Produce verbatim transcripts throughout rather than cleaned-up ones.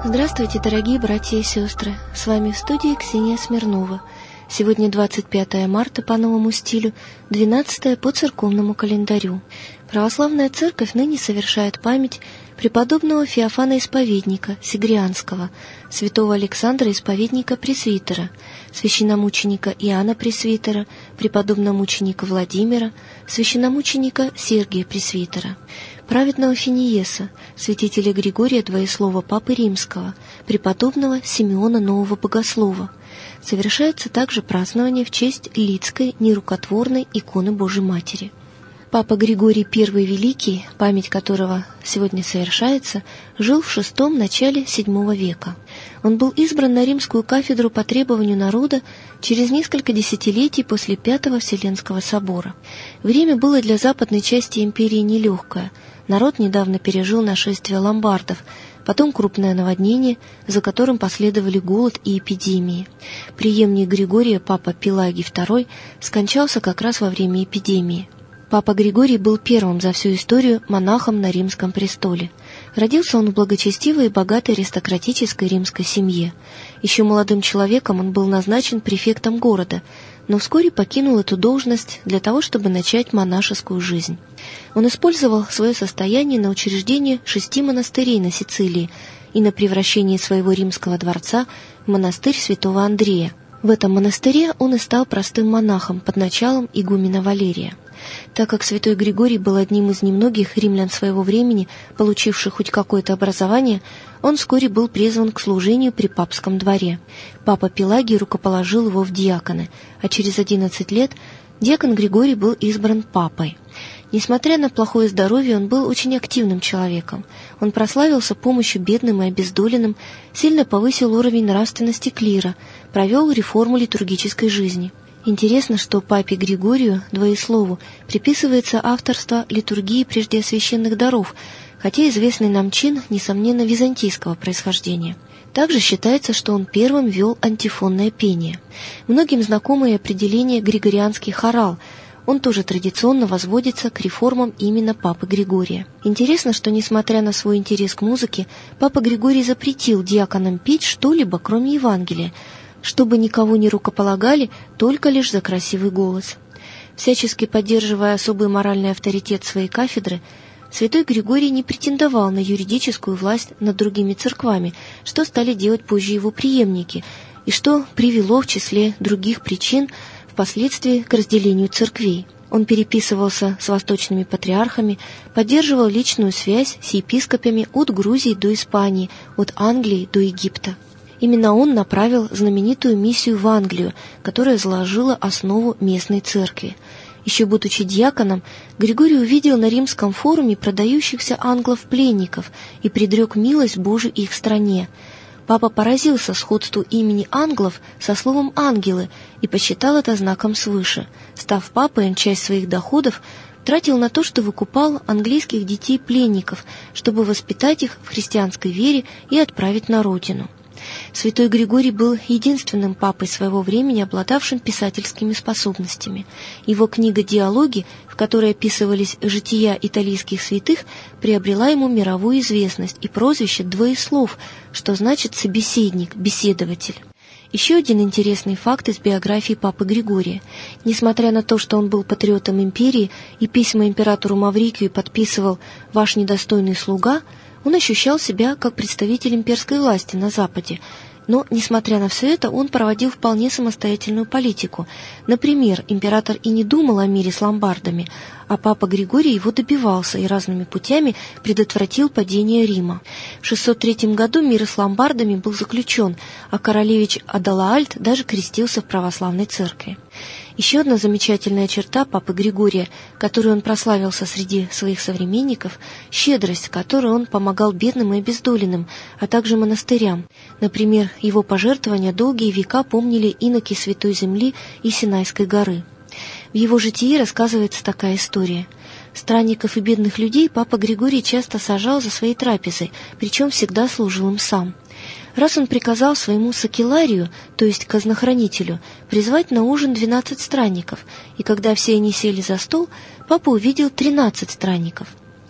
Здравствуйте, дорогие братья и сестры! С вами в студии Ксения Смирнова. Сегодня двадцать пятое марта по новому стилю, двенадцатое по церковному календарю. Православная церковь ныне совершает память преподобного Феофана Исповедника Сигрианского, святого Александра Исповедника Пресвитера, священномученика Иоанна Пресвитера, преподобного мученика Владимира, священномученика Сергия Пресвитера, праведного Финиеса, святителя Григория Двоеслова Папы Римского, преподобного Симеона Нового Богослова. Совершается также празднование в честь Лидской нерукотворной иконы Божией Матери. Папа Григорий Первый Великий, память которого сегодня совершается, жил в шестом начале седьмого века. Он был избран на римскую кафедру по требованию народа через несколько десятилетий после Пятого Вселенского собора. Время было для западной части империи нелегкое. Народ недавно пережил нашествие ломбардов, потом крупное наводнение, за которым последовали голод и эпидемии. Преемник Григория, папа Пелагий Второй, скончался как раз во время эпидемии. Папа Григорий был первым за всю историю монахом на римском престоле. Родился он в благочестивой и богатой аристократической римской семье. Еще молодым человеком он был назначен префектом города, но вскоре покинул эту должность для того, чтобы начать монашескую жизнь. Он использовал свое состояние на учреждение шести монастырей на Сицилии и на превращение своего римского дворца в монастырь святого Андрея. В этом монастыре он и стал простым монахом под началом игумена Валерия. Так как святой Григорий был одним из немногих римлян своего времени, получивших хоть какое-то образование, он вскоре был призван к служению при папском дворе. Папа Пелагий рукоположил его в диаконы, а через одиннадцать лет диакон Григорий был избран папой. Несмотря на плохое здоровье, он был очень активным человеком. Он прославился помощью бедным и обездоленным, сильно повысил уровень нравственности клира, провел реформу литургической жизни. Интересно, что папе Григорию Двоеслову приписывается авторство литургии преждеосвященных даров, хотя известный нам чин, несомненно, византийского происхождения. Также считается, что он первым ввел антифонное пение. Многим знакомое определение «григорианский хорал», он тоже традиционно возводится к реформам именно папы Григория. Интересно, что, несмотря на свой интерес к музыке, папа Григорий запретил диаконам петь что-либо, кроме Евангелия, чтобы никого не рукополагали только лишь за красивый голос. Всячески поддерживая особый моральный авторитет своей кафедры, святой Григорий не претендовал на юридическую власть над другими церквами, что стали делать позже его преемники, и что привело в числе других причин впоследствии к разделению церквей. Он переписывался с восточными патриархами, поддерживал личную связь с епископами от Грузии до Испании, от Англии до Египта. Именно он направил знаменитую миссию в Англию, которая заложила основу местной церкви. Еще будучи диаконом, Григорий увидел на римском форуме продающихся англов-пленников и предрек милость Божию их стране. Папа поразился сходству имени англов со словом «ангелы» и посчитал это знаком свыше. Став папой, он часть своих доходов тратил на то, что выкупал английских детей-пленников, чтобы воспитать их в христианской вере и отправить на родину. Святой Григорий был единственным папой своего времени, обладавшим писательскими способностями. Его книга «Диалоги», в которой описывались жития итальянских святых, приобрела ему мировую известность и прозвище «Двоеслов», что значит «собеседник», «беседователь». Еще один интересный факт из биографии папы Григория. Несмотря на то, что он был патриотом империи и письма императору Маврикию подписывал «Ваш недостойный слуга», он ощущал себя как представитель имперской власти на Западе, но, несмотря на все это, он проводил вполне самостоятельную политику. Например, император и не думал о мире с ломбардами, а папа Григорий его добивался и разными путями предотвратил падение Рима. В шестьсот третьем году мир с ломбардами был заключен, а королевич Адалаальд даже крестился в православной церкви. Еще одна замечательная черта папы Григория, которой он прославился среди своих современников, щедрость, которой он помогал бедным и обездоленным, а также монастырям. Например, его пожертвования долгие века помнили иноки Святой Земли и Синайской горы. В его житии рассказывается такая история. Странников и бедных людей папа Григорий часто сажал за своей трапезой, причем всегда служил им сам. Раз он приказал своему сакеларию, то есть казнохранителю, призвать на ужин двенадцать странников, и когда все они сели за стол, папа увидел тринадцать странников.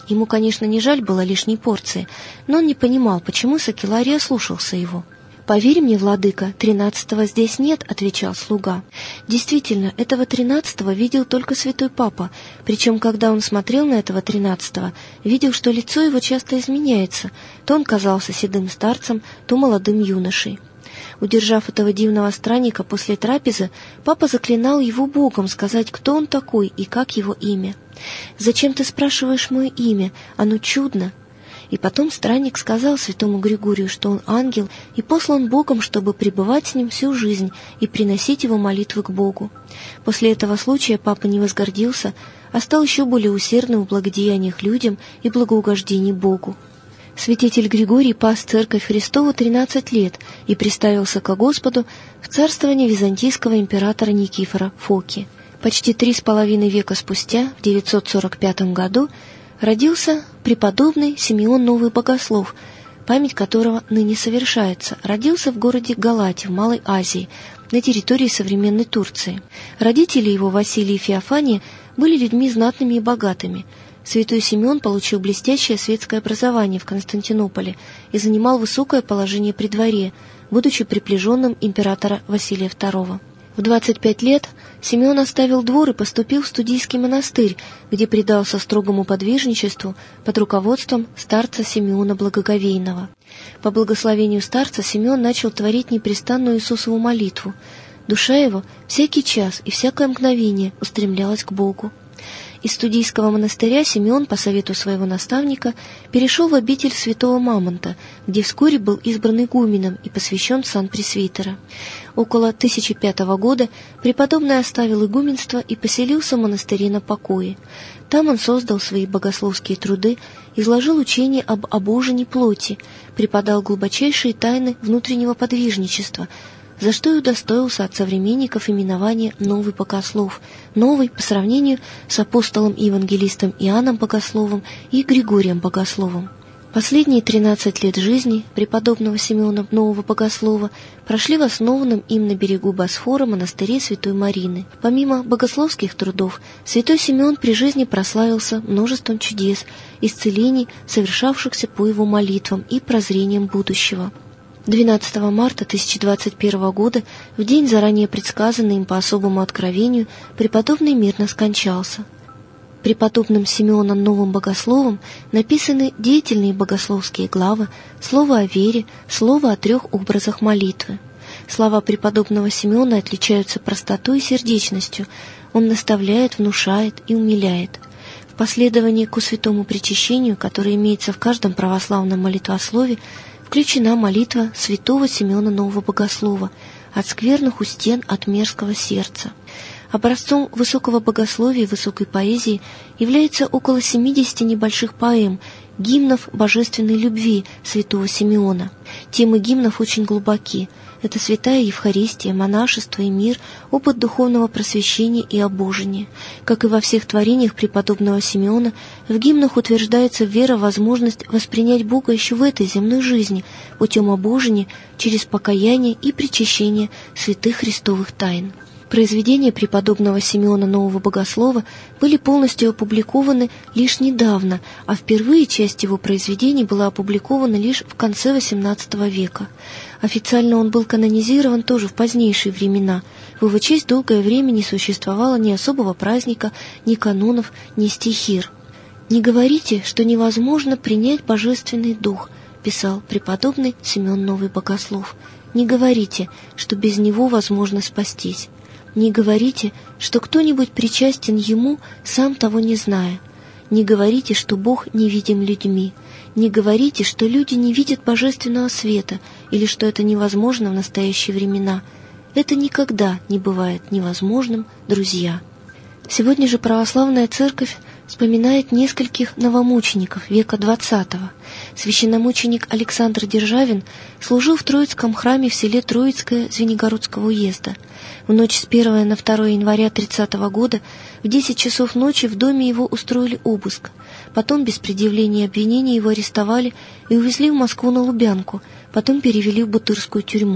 Ему, конечно, не жаль было лишней порции, но он не понимал, почему Сакеларий ослушался его. «Поверь мне, владыка, тринадцатого здесь нет», — отвечал слуга. Действительно, этого тринадцатого видел только святой папа, причем, когда он смотрел на этого тринадцатого, видел, что лицо его часто изменяется, то он казался седым старцем, то молодым юношей. Удержав этого дивного странника после трапезы, папа заклинал его Богом сказать, кто он такой и как его имя. «Зачем ты спрашиваешь мое имя? Оно чудно». И потом странник сказал святому Григорию, что он ангел и послан Богом, чтобы пребывать с ним всю жизнь и приносить его молитвы к Богу. После этого случая папа не возгордился, а стал еще более усердным в благодеяниях людям и благоугождении Богу. Святитель Григорий пас Церковь Христову тринадцать лет и приставился ко Господу в царствование византийского императора Никифора Фоки. Почти три с половиной века спустя, в девятьсот сорок пятом году, родился преподобный Симеон Новый Богослов, память которого ныне совершается. Родился в городе Галате в Малой Азии, на территории современной Турции. Родители его, Василий и Феофания, были людьми знатными и богатыми. Святой Симеон получил блестящее светское образование в Константинополе и занимал высокое положение при дворе, будучи приближенным императора Василия второго. В двадцать пять лет Симеон оставил двор и поступил в студийский монастырь, где предался строгому подвижничеству под руководством старца Симеона Благоговейного. По благословению старца Симеон начал творить непрестанную Иисусову молитву. Душа его всякий час и всякое мгновение устремлялась к Богу. Из студийского монастыря Симеон, по совету своего наставника, перешел в обитель святого Мамонта, где вскоре был избран игуменом и посвящен в сан пресвитера. Около тысяча пятого года преподобный оставил игуменство и поселился в монастыре на покое. Там он создал свои богословские труды, изложил учение об обожении плоти, преподал глубочайшие тайны внутреннего подвижничества, за что и удостоился от современников именования «Новый Богослов», новый по сравнению с апостолом и евангелистом Иоанном Богословом и Григорием Богословом. Последние тринадцать лет жизни преподобного Симеона Нового Богослова прошли в основанном им на берегу Босфора монастыре Святой Марины. Помимо богословских трудов, святой Симеон при жизни прославился множеством чудес, исцелений, совершавшихся по его молитвам и прозрениям будущего. двенадцатого марта тысяча двадцать первого года, в день, заранее предсказанный им по особому откровению, преподобный мирно скончался. Преподобным Симеоном Новым Богословом написаны деятельные богословские главы, слово о вере, слово о трех образах молитвы. Слова преподобного Симеона отличаются простотой и сердечностью, он наставляет, внушает и умиляет. В последовании ко святому причащению, которое имеется в каждом православном молитвослове, включена молитва святого Симеона Нового Богослова «От скверных у стен от мерзкого сердца». Образцом высокого богословия и высокой поэзии является около семидесяти небольших поэм, гимнов божественной любви святого Симеона. Темы гимнов очень глубоки. Это святая Евхаристия, монашество и мир, опыт духовного просвещения и обожения. Как и во всех творениях преподобного Симеона, в гимнах утверждается вера в возможность воспринять Бога еще в этой земной жизни, путем обожения, через покаяние и причащение святых христовых тайн. Произведения преподобного Симеона Нового Богослова были полностью опубликованы лишь недавно, а впервые часть его произведений была опубликована лишь в конце восемнадцатого века. Официально он был канонизирован тоже в позднейшие времена. В его честь долгое время не существовало ни особого праздника, ни канонов, ни стихир. «Не говорите, что невозможно принять божественный дух», — писал преподобный Симеон Новый Богослов. «Не говорите, что без него возможно спастись. Не говорите, что кто-нибудь причастен ему, сам того не зная. Не говорите, что Бог невидим людьми. Не говорите, что люди не видят божественного света или что это невозможно в настоящие времена. Это никогда не бывает невозможным, друзья». Сегодня же православная церковь вспоминает нескольких новомучеников века двадцатого. Священномученик Александр Державин служил в Троицком храме в селе Троицкое Звенигородского уезда. В ночь с первого на второе января тридцатого года в десять часов ночи в доме его устроили обыск. Потом без предъявления обвинений его арестовали и увезли в Москву на Лубянку, потом перевели в Бутырскую тюрьму.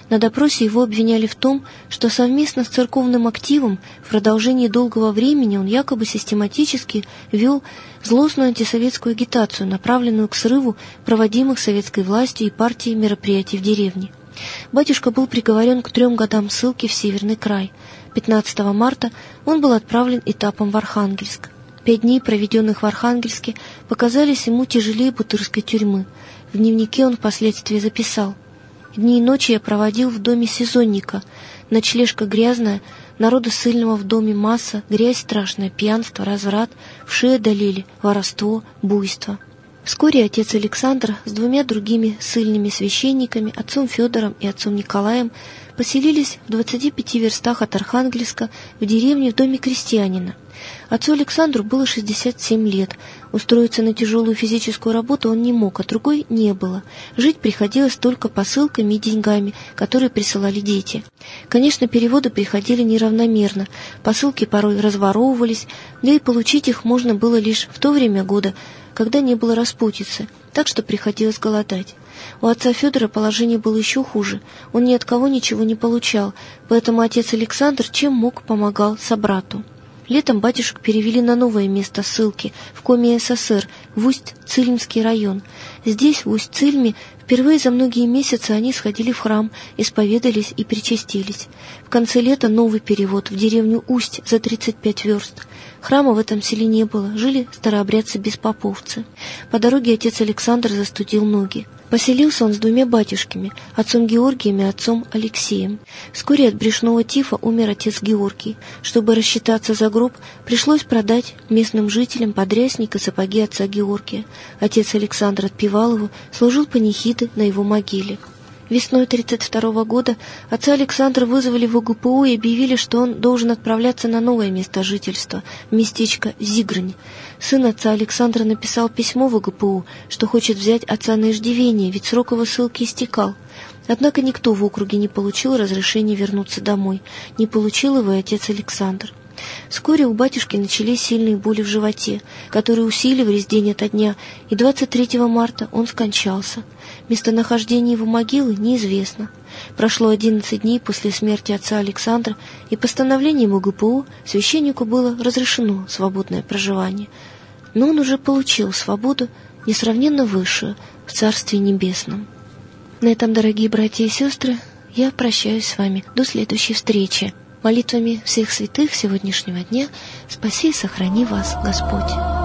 На допросе его обвиняли в том, что совместно с церковным активом в продолжении долгого времени он якобы систематически вел злостную антисоветскую агитацию, направленную к срыву проводимых советской властью и партией мероприятий в деревне. Батюшка был приговорен к трем годам ссылки в Северный край. пятнадцатого марта он был отправлен этапом в Архангельск. Пять дней, проведенных в Архангельске, показались ему тяжелее бутырской тюрьмы. В дневнике он впоследствии записал: «Дни и ночи я проводил в доме сезонника. Ночлежка грязная, народа ссыльного в доме масса, грязь страшная, пьянство, разврат, вши одолели, воровство, буйство». Вскоре отец Александр с двумя другими ссыльными священниками, отцом Федором и отцом Николаем, поселились в двадцати пяти верстах от Архангельска в деревне в доме крестьянина. Отцу Александру было шестьдесят семь лет. Устроиться на тяжелую физическую работу он не мог, а другой не было. Жить приходилось только посылками и деньгами, которые присылали дети. Конечно, переводы приходили неравномерно, посылки порой разворовывались, да и получить их можно было лишь в то время года, когда не было распутицы, так что приходилось голодать. У отца Федора положение было еще хуже, он ни от кого ничего не получал, поэтому отец Александр чем мог помогал собрату. Летом батюшек перевели на новое место ссылки, в Коми СССР, в Усть-Цильмский район. Здесь, в Усть-Цильме, впервые за многие месяцы они сходили в храм, исповедались и причастились. В конце лета новый перевод в деревню Усть за тридцать пять верст. Храма в этом селе не было, жили старообрядцы-беспоповцы. По дороге отец Александр застудил ноги. Поселился он с двумя батюшками, отцом Георгием и отцом Алексеем. Вскоре от брюшного тифа умер отец Георгий. Чтобы рассчитаться за гроб, пришлось продать местным жителям подрясник и сапоги отца Георгия. Отец Александр отпевал его, служил панихиды на его могиле. Весной тридцать второго года отца Александра вызвали в ОГПУ и объявили, что он должен отправляться на новое место жительства, в местечко Зигрань. Сын отца Александра написал письмо в ОГПУ, что хочет взять отца на иждивение, ведь срок его ссылки истекал. Однако никто в округе не получил разрешения вернуться домой. Не получил его и отец Александр. Вскоре у батюшки начались сильные боли в животе, которые усиливались день ото дня, и двадцать третьего марта он скончался. Местонахождение его могилы неизвестно. Прошло одиннадцать дней после смерти отца Александра, и постановлением ОГПУ священнику было разрешено свободное проживание. Но он уже получил свободу, несравненно высшую, в Царстве Небесном. На этом, дорогие братья и сестры, я прощаюсь с вами до следующей встречи. Молитвами всех святых сегодняшнего дня спаси и сохрани вас Господь.